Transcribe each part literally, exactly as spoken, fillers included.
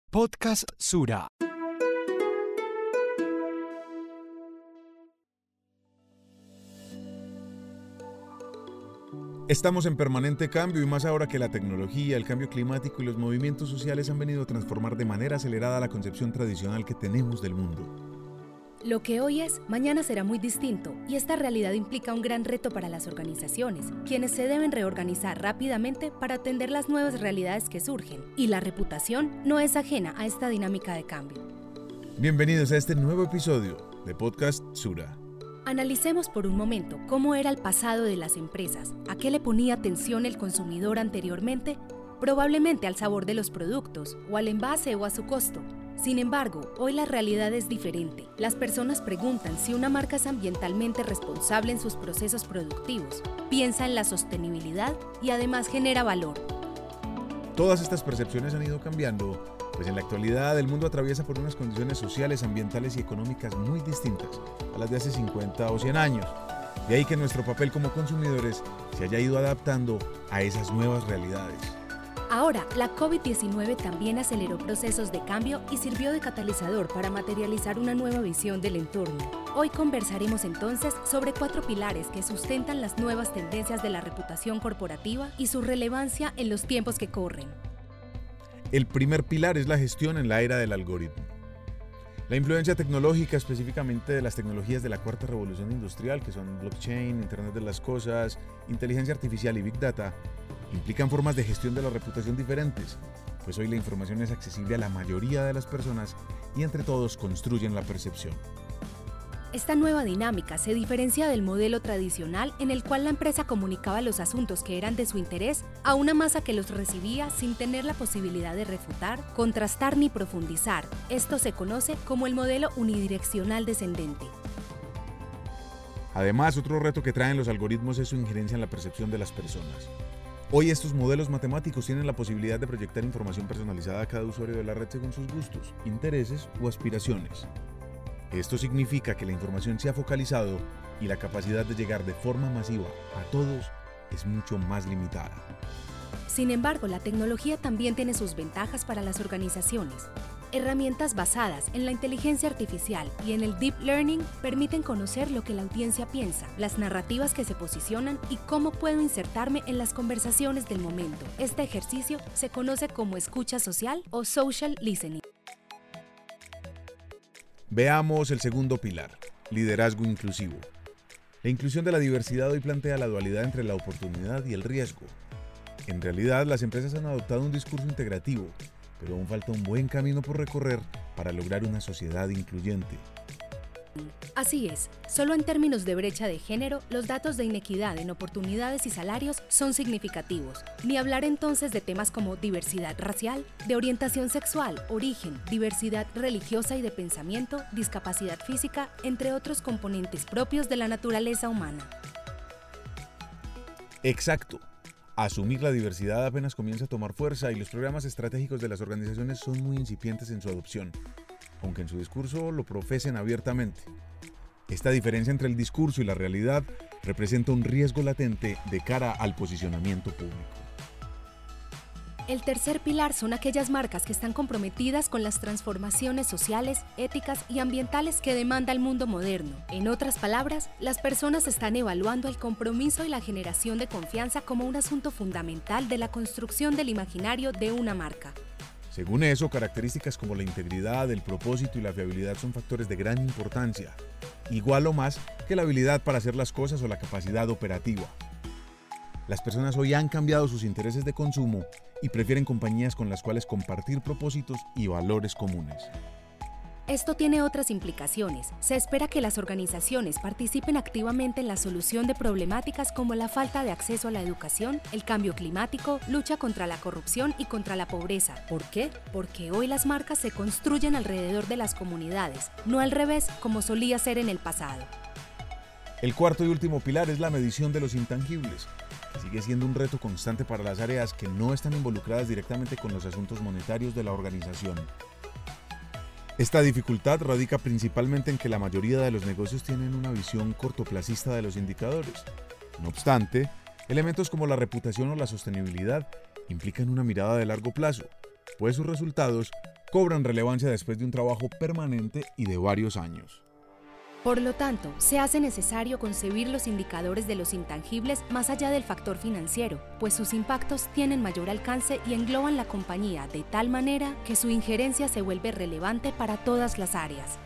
Podcast Sura. Estamos en permanente cambio y más ahora que la tecnología, el cambio climático y los movimientos sociales han venido a transformar de manera acelerada la concepción tradicional que tenemos del mundo. Lo que hoy es, mañana será muy distinto, y esta realidad implica un gran reto para las organizaciones, quienes se deben reorganizar rápidamente para atender las nuevas realidades que surgen, y la reputación no es ajena a esta dinámica de cambio. Bienvenidos a este nuevo episodio de Podcast Sura. Analicemos por un momento cómo era el pasado de las empresas, a qué le ponía atención el consumidor anteriormente, probablemente al sabor de los productos, o al envase o a su costo. Sin embargo, hoy la realidad es diferente. Las personas preguntan si una marca es ambientalmente responsable en sus procesos productivos, piensa en la sostenibilidad y además genera valor. Todas estas percepciones han ido cambiando, pues en la actualidad el mundo atraviesa por unas condiciones sociales, ambientales y económicas muy distintas a las de hace cincuenta o cien años. De ahí que nuestro papel como consumidores se haya ido adaptando a esas nuevas realidades. Ahora, la COVID diecinueve también aceleró procesos de cambio y sirvió de catalizador para materializar una nueva visión del entorno. Hoy conversaremos entonces sobre cuatro pilares que sustentan las nuevas tendencias de la reputación corporativa y su relevancia en los tiempos que corren. El primer pilar es la gestión en la era del algoritmo. La influencia tecnológica, específicamente de las tecnologías de la cuarta revolución industrial, que son blockchain, Internet de las cosas, inteligencia artificial y Big Data, implican formas de gestión de la reputación diferentes, pues hoy la información es accesible a la mayoría de las personas y entre todos construyen la percepción. Esta nueva dinámica se diferencia del modelo tradicional en el cual la empresa comunicaba los asuntos que eran de su interés a una masa que los recibía sin tener la posibilidad de refutar, contrastar ni profundizar. Esto se conoce como el modelo unidireccional descendente. Además, otro reto que traen los algoritmos es su injerencia en la percepción de las personas. Hoy estos modelos matemáticos tienen la posibilidad de proyectar información personalizada a cada usuario de la red según sus gustos, intereses o aspiraciones. Esto significa que la información se ha focalizado y la capacidad de llegar de forma masiva a todos es mucho más limitada. Sin embargo, la tecnología también tiene sus ventajas para las organizaciones. Herramientas basadas en la inteligencia artificial y en el deep learning permiten conocer lo que la audiencia piensa, las narrativas que se posicionan y cómo puedo insertarme en las conversaciones del momento. Este ejercicio se conoce como escucha social o social listening. Veamos el segundo pilar, liderazgo inclusivo. La inclusión de la diversidad hoy plantea la dualidad entre la oportunidad y el riesgo. En realidad, las empresas han adoptado un discurso integrativo, pero aún falta un buen camino por recorrer para lograr una sociedad incluyente. Así es, solo en términos de brecha de género, los datos de inequidad en oportunidades y salarios son significativos. Ni hablar entonces de temas como diversidad racial, de orientación sexual, origen, diversidad religiosa y de pensamiento, discapacidad física, entre otros componentes propios de la naturaleza humana. Exacto. Asumir la diversidad apenas comienza a tomar fuerza y los programas estratégicos de las organizaciones son muy incipientes en su adopción, aunque en su discurso lo profesen abiertamente. Esta diferencia entre el discurso y la realidad representa un riesgo latente de cara al posicionamiento público. El tercer pilar son aquellas marcas que están comprometidas con las transformaciones sociales, éticas y ambientales que demanda el mundo moderno. En otras palabras, las personas están evaluando el compromiso y la generación de confianza como un asunto fundamental de la construcción del imaginario de una marca. Según eso, características como la integridad, el propósito y la fiabilidad son factores de gran importancia, igual o más que la habilidad para hacer las cosas o la capacidad operativa. Las personas hoy han cambiado sus intereses de consumo y prefieren compañías con las cuales compartir propósitos y valores comunes. Esto tiene otras implicaciones. Se espera que las organizaciones participen activamente en la solución de problemáticas como la falta de acceso a la educación, el cambio climático, lucha contra la corrupción y contra la pobreza. ¿Por qué? Porque hoy las marcas se construyen alrededor de las comunidades, no al revés como solía ser en el pasado. El cuarto y último pilar es la medición de los intangibles, que sigue siendo un reto constante para las áreas que no están involucradas directamente con los asuntos monetarios de la organización. Esta dificultad radica principalmente en que la mayoría de los negocios tienen una visión cortoplacista de los indicadores. No obstante, elementos como la reputación o la sostenibilidad implican una mirada de largo plazo, pues sus resultados cobran relevancia después de un trabajo permanente y de varios años. Por lo tanto, se hace necesario concebir los indicadores de los intangibles más allá del factor financiero, pues sus impactos tienen mayor alcance y engloban la compañía de tal manera que su injerencia se vuelve relevante para todas las áreas.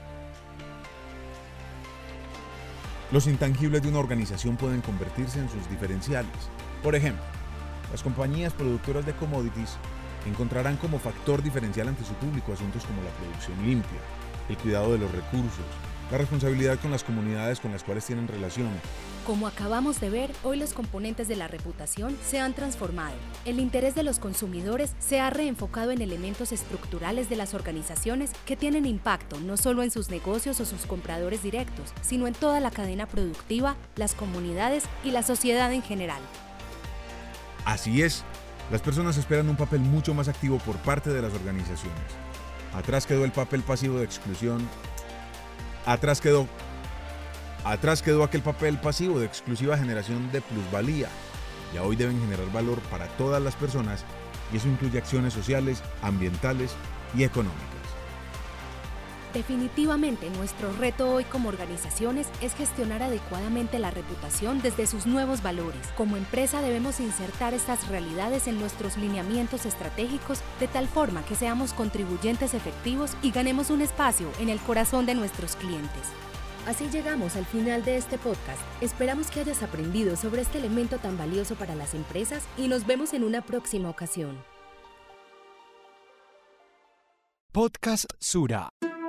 Los intangibles de una organización pueden convertirse en sus diferenciales. Por ejemplo, las compañías productoras de commodities encontrarán como factor diferencial ante su público asuntos como la producción limpia, el cuidado de los recursos, la responsabilidad con las comunidades con las cuales tienen relación. Como acabamos de ver, hoy los componentes de la reputación se han transformado. El interés de los consumidores se ha reenfocado en elementos estructurales de las organizaciones que tienen impacto no solo en sus negocios o sus compradores directos, sino en toda la cadena productiva, las comunidades y la sociedad en general. Así es, las personas esperan un papel mucho más activo por parte de las organizaciones. Atrás quedó el papel pasivo de exclusión. Atrás quedó, atrás quedó aquel papel pasivo de exclusiva generación de plusvalía. Ya hoy deben generar valor para todas las personas y eso incluye acciones sociales, ambientales y económicas. Definitivamente, nuestro reto hoy como organizaciones es gestionar adecuadamente la reputación desde sus nuevos valores. Como empresa debemos insertar estas realidades en nuestros lineamientos estratégicos de tal forma que seamos contribuyentes efectivos y ganemos un espacio en el corazón de nuestros clientes. Así llegamos al final de este podcast. Esperamos que hayas aprendido sobre este elemento tan valioso para las empresas y nos vemos en una próxima ocasión. Podcast Sura.